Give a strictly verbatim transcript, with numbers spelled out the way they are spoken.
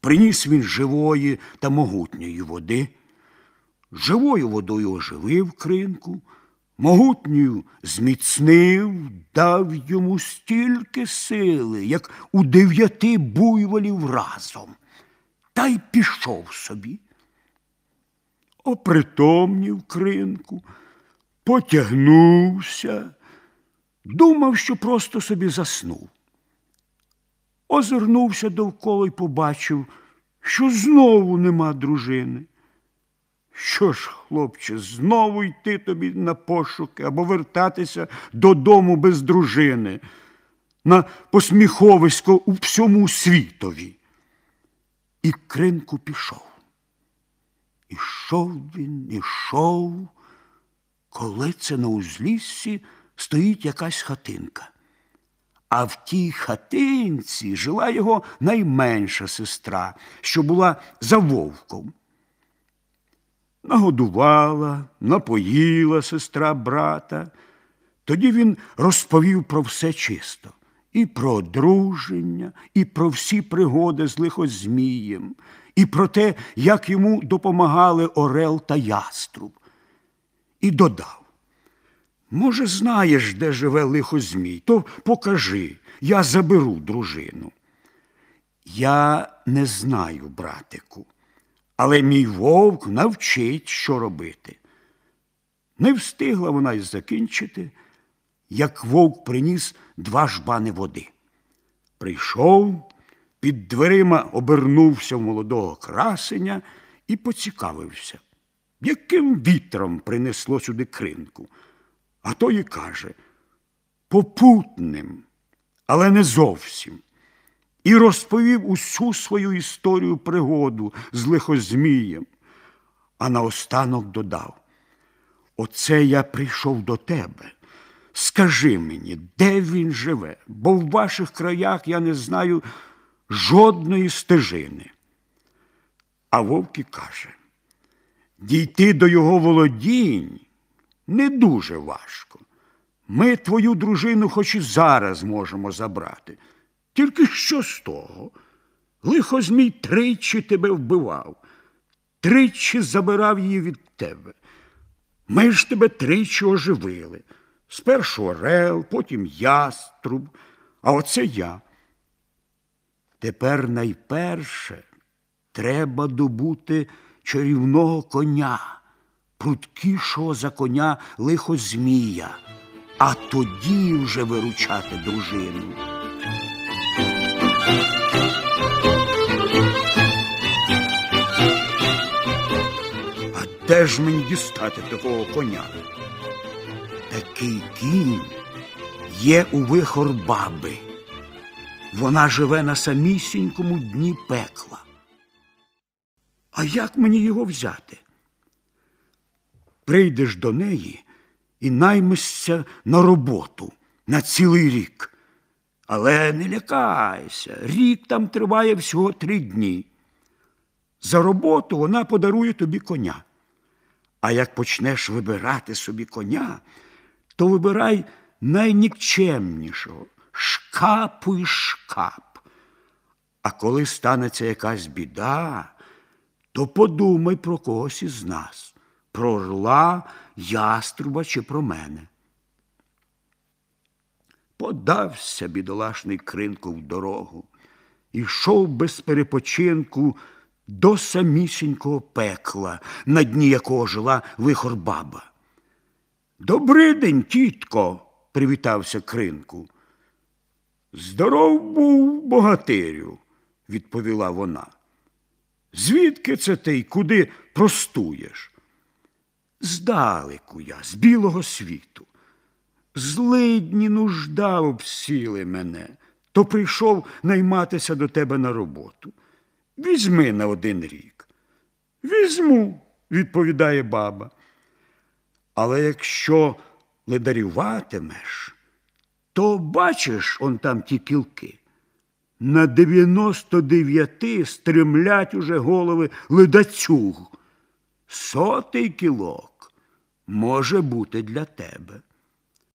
Приніс він живої та могутньої води, живою водою оживив кринку, могутньою зміцнив, дав йому стільки сили, як у дев'яти буйволів разом, та й пішов собі. Опритомнів кринку, потягнувся, думав, що просто собі заснув. Озирнувся довкола й побачив, що знову нема дружини. Що ж, хлопче, знову йти тобі на пошуки або вертатися додому без дружини, на посміховисько у всьому світові? І кринку пішов. Ішов він, ішов, коли це на узліссі стоїть якась хатинка. А в тій хатинці жила його найменша сестра, що була за вовком. Нагодувала, напоїла сестра брата. Тоді він розповів про все чисто. І про одруження, і про всі пригоди з лихозмієм, і про те, як йому допомагали орел та яструб. І додав: може, знаєш, де живе лихозмій, то покажи, я заберу дружину. Я не знаю, братику, але мій вовк навчить, що робити. Не встигла вона й закінчити, як вовк приніс два жбани води. Прийшов, під дверима обернувся в молодого красеня і поцікавився, яким вітром принесло сюди кринку. А той і каже: попутним, але не зовсім. І розповів усю свою історію пригоду з лихозмієм. А наостанок додав: оце я прийшов до тебе. Скажи мені, де він живе, бо в ваших краях я не знаю жодної стежини. А вовк і каже: дійти до його володінь не дуже важко. Ми твою дружину хоч і зараз можемо забрати. Тільки що з того? Лихозмій тричі тебе вбивав, тричі забирав її від тебе. Ми ж тебе тричі оживили. Спершу орел, потім яструб, а оце я. Тепер найперше треба добути чарівного коня, пруткішого за коня лихозмія, а тоді вже виручати дружину. А де ж мені дістати такого коня? Такий кінь є у Вихор-баби. Вона живе на самісінькому дні пекла. А як мені його взяти? Прийдеш до неї і наймешся на роботу на цілий рік. Але не лякайся, рік там триває всього три дні. За роботу вона подарує тобі коня. А як почнеш вибирати собі коня, то вибирай найнікчемнішого, шкапу і шкап. А коли станеться якась біда, то подумай про когось із нас, про орла, яструба чи про мене. Подався бідолашний кринку в дорогу, ішов без перепочинку до самісінького пекла, на дні якого жила Вихор-баба. «Добрий день, тітко!» – привітався кринку. «Здоров був, богатирю!» – відповіла вона. «Звідки це ти й куди простуєш?» «Здалеку я, з білого світу. Злидні, нужда обсіли мене, то прийшов найматися до тебе на роботу. Візьми на один рік». «Візьму», – відповідає баба. «Але якщо ледарюватимеш, то бачиш он там ті кілки. На дев'яносто дев'яти стремлять уже голови ледацюг. Сотий кілок може бути для тебе».